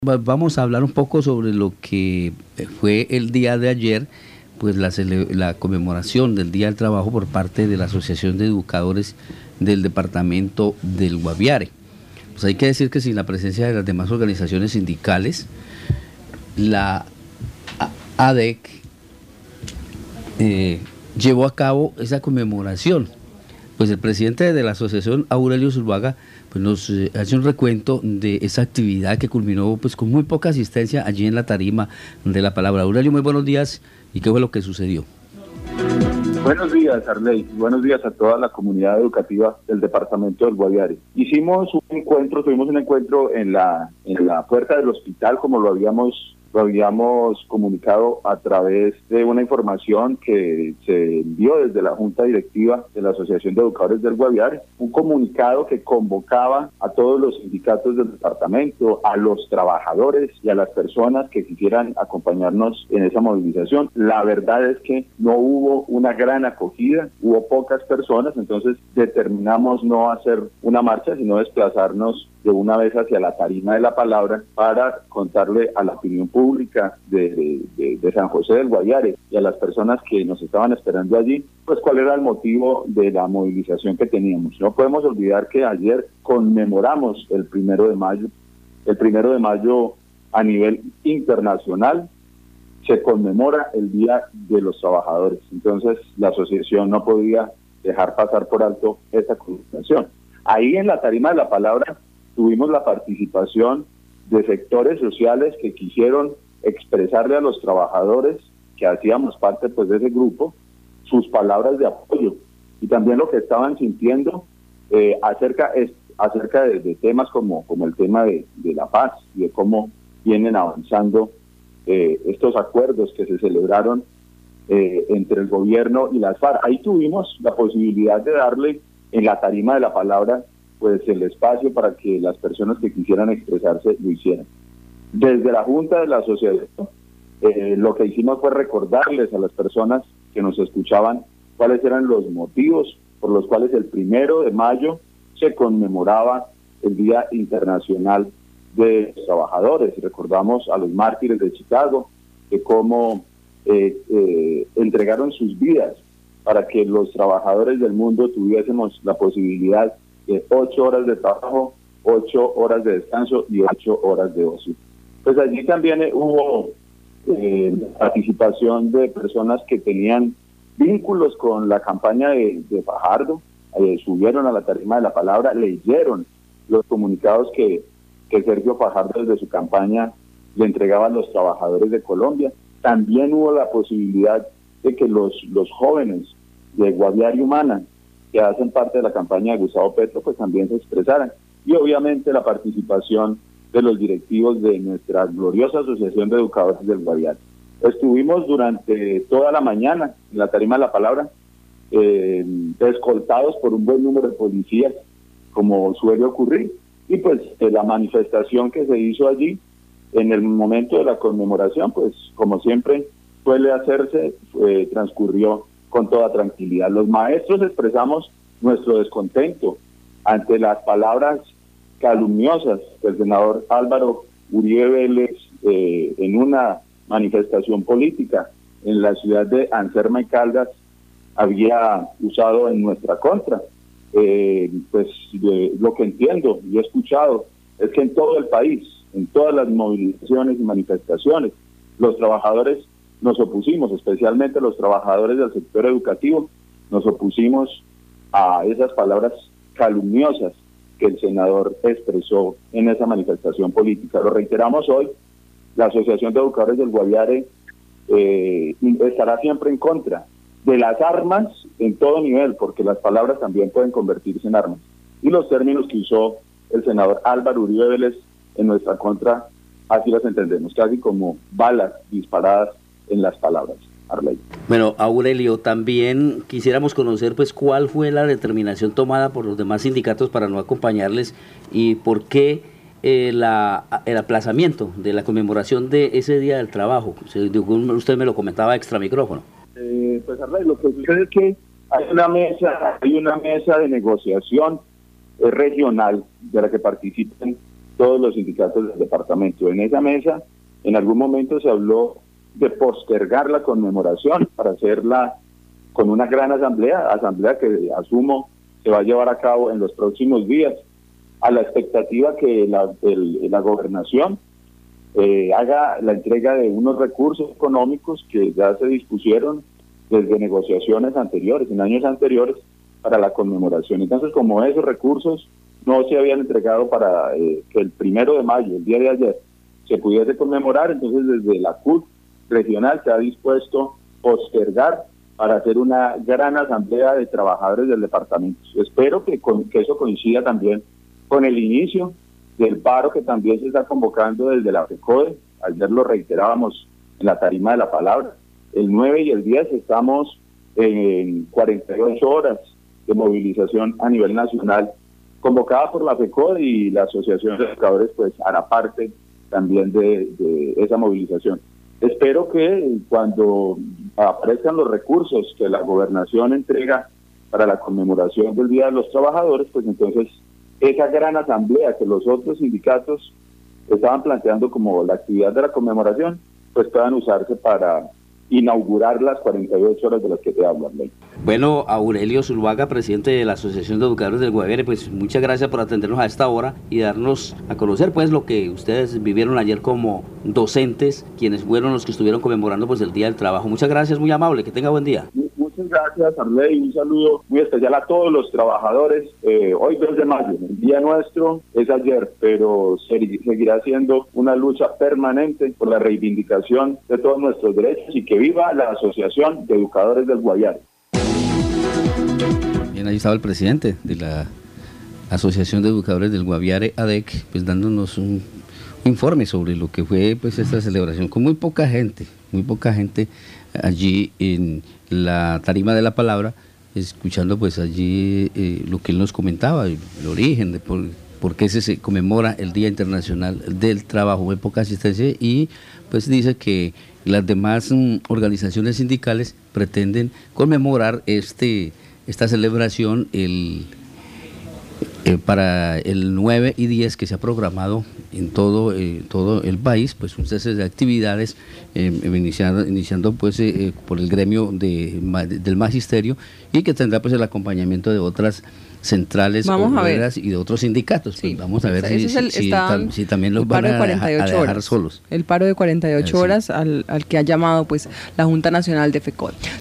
Vamos a hablar un poco sobre lo que fue el día de ayer, pues la conmemoración del Día del Trabajo por parte de la Asociación de Educadores del Departamento del Guaviare. Pues hay que decir que sin la presencia de las demás organizaciones sindicales, la ADEC llevó a cabo esa conmemoración. Pues el presidente de la asociación, Aurelio Zuluaga, pues nos hace un recuento de esa actividad que culminó pues con muy poca asistencia allí en la tarima de la palabra. Aurelio, muy buenos días. ¿Y qué fue lo que sucedió? Buenos días, Arley. Buenos días a toda la comunidad educativa del departamento del Guaviare. Tuvimos un encuentro en la puerta del hospital, como lo habíamos comunicado a través de una información que se envió desde la Junta Directiva de la Asociación de Educadores del Guaviare, un comunicado que convocaba a todos los sindicatos del departamento, a los trabajadores y a las personas que quisieran acompañarnos en esa movilización. La verdad es que no hubo una gran acogida, hubo pocas personas, entonces determinamos no hacer una marcha, sino desplazarnos de una vez hacia la tarima de la palabra para contarle a la opinión pública de San José del Guaviare y a las personas que nos estaban esperando allí, pues cuál era el motivo de la movilización que teníamos. No podemos olvidar que ayer conmemoramos el 1 de mayo. El 1 de mayo a nivel internacional se conmemora el Día de los Trabajadores. Entonces la asociación no podía dejar pasar por alto esta conmemoración. Ahí en la tarima de la palabra tuvimos la participación de sectores sociales que quisieron expresarle a los trabajadores que hacíamos parte pues de ese grupo sus palabras de apoyo y también lo que estaban sintiendo acerca de temas como el tema de la paz y de cómo vienen avanzando estos acuerdos que se celebraron entre el gobierno y las FARC. Ahí tuvimos la posibilidad de darle en la tarima de la palabra pues el espacio para que las personas que quisieran expresarse lo hicieran. Desde la Junta de la Asociación, lo que hicimos fue recordarles a las personas que nos escuchaban cuáles eran los motivos por los cuales el 1 de mayo se conmemoraba el Día Internacional de los Trabajadores. Recordamos a los mártires de Chicago, de cómo entregaron sus vidas para que los trabajadores del mundo tuviésemos la posibilidad de 8 horas de trabajo, 8 horas de descanso y 8 horas de ocio. Pues allí también hubo participación de personas que tenían vínculos con la campaña de Fajardo, subieron a la tarima de la palabra, leyeron los comunicados que Sergio Fajardo desde su campaña le entregaba a los trabajadores de Colombia. También hubo la posibilidad de que los jóvenes de Guaviare y Humana, que hacen parte de la campaña de Gustavo Petro, pues también se expresaran. Y obviamente la participación de los directivos de nuestra gloriosa Asociación de Educadores del Guaviare. Estuvimos durante toda la mañana en la tarima de la palabra, escoltados por un buen número de policías, como suele ocurrir. Y pues la manifestación que se hizo allí, en el momento de la conmemoración, pues como siempre suele hacerse, transcurrió con toda tranquilidad. Los maestros expresamos nuestro descontento ante las palabras calumniosas del senador Álvaro Uribe Vélez en una manifestación política en la ciudad de Anserma y Caldas había usado en nuestra contra. Lo que entiendo y he escuchado es que en todo el país, en todas las movilizaciones y manifestaciones, los trabajadores nos opusimos, especialmente los trabajadores del sector educativo, nos opusimos a esas palabras calumniosas que el senador expresó en esa manifestación política. Lo reiteramos hoy, la Asociación de Educadores del Guaviare estará siempre en contra de las armas en todo nivel, porque las palabras también pueden convertirse en armas. Y los términos que usó el senador Álvaro Uribe Vélez en nuestra contra, así las entendemos, casi como balas disparadas en las palabras. Arley. Bueno, Aurelio, también quisiéramos conocer pues cuál fue la determinación tomada por los demás sindicatos para no acompañarles y por qué el aplazamiento de la conmemoración de ese Día del Trabajo. Usted me lo comentaba extra micrófono. Pues Arley, lo que sucede es que hay una mesa de negociación regional de la que participan todos los sindicatos del departamento. En esa mesa, en algún momento se habló de postergar la conmemoración para hacerla con una gran asamblea que asumo se va a llevar a cabo en los próximos días, a la expectativa que la gobernación haga la entrega de unos recursos económicos que ya se dispusieron desde negociaciones anteriores, en años anteriores, para la conmemoración. Entonces, como esos recursos no se habían entregado para que el 1 de mayo, el día de ayer, se pudiese conmemorar, entonces desde la CUT regional se ha dispuesto postergar para hacer una gran asamblea de trabajadores del departamento. Espero que eso coincida también con el inicio del paro que también se está convocando desde la FECODE. Ayer lo reiterábamos en la tarima de la palabra. El 9 y el 10 estamos en 48 horas de movilización a nivel nacional, convocada por la FECODE, y la Asociación de Educadores pues hará parte también de esa movilización. Espero que cuando aparezcan los recursos que la gobernación entrega para la conmemoración del Día de los Trabajadores, pues entonces esa gran asamblea que los otros sindicatos estaban planteando como la actividad de la conmemoración, pues puedan usarse para inaugurar las 48 horas de las que te hablan. Bueno, Aurelio Zuluaga, presidente de la Asociación de Educadores del Guaviare, pues muchas gracias por atendernos a esta hora y darnos a conocer pues lo que ustedes vivieron ayer como docentes, quienes fueron los que estuvieron conmemorando pues el Día del Trabajo. Muchas gracias, muy amable, que tenga buen día. Muchas gracias, Arley, un saludo muy especial a todos los trabajadores. Hoy 2 de mayo, el día nuestro es ayer, pero seguirá siendo una lucha permanente por la reivindicación de todos nuestros derechos, y que viva la Asociación de Educadores del Guaviare. Bien, ahí estaba el presidente de la Asociación de Educadores del Guaviare, ADEC, pues dándonos un informe sobre lo que fue pues esta celebración, con muy poca gente allí en la tarima de la palabra, escuchando pues allí lo que él nos comentaba, el origen de por qué se conmemora el Día Internacional del Trabajo. Muy poca asistencia, y pues dice que las demás organizaciones sindicales pretenden conmemorar esta celebración para el 9 y 10, que se ha programado en todo el país, pues un cese de actividades iniciando pues por el gremio del magisterio, y que tendrá pues el acompañamiento de otras centrales obreras y de otros sindicatos. Sí. Pues vamos a ver si también los van a dejar solos. El paro de 48 horas al que ha llamado pues la Junta Nacional de FECODE.